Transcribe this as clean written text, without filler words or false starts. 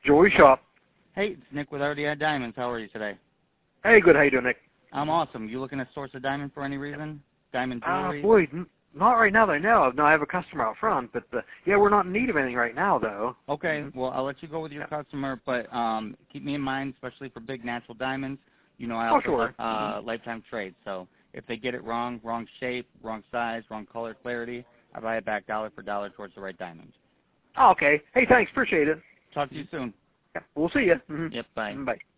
Jewelry Shop. Hey, it's Nick with RDI Diamonds. How are you today? Hey, good. How you doing, Nick? I'm awesome. You looking to source a diamond for any reason? Diamond jewelry? Boy, not right now that I know of. No, I have a customer out front, but yeah, we're not in need of anything right now, though. Okay, well, I'll let you go with your customer, but keep me in mind, especially for big natural diamonds. You know, I also lifetime trade. So if they get it wrong, wrong shape, wrong size, wrong color, clarity, I buy it back dollar for dollar towards the right diamond. Oh, okay. Hey, thanks. Appreciate it. Talk to you soon. Yeah, we'll see you. Yep, bye. Bye.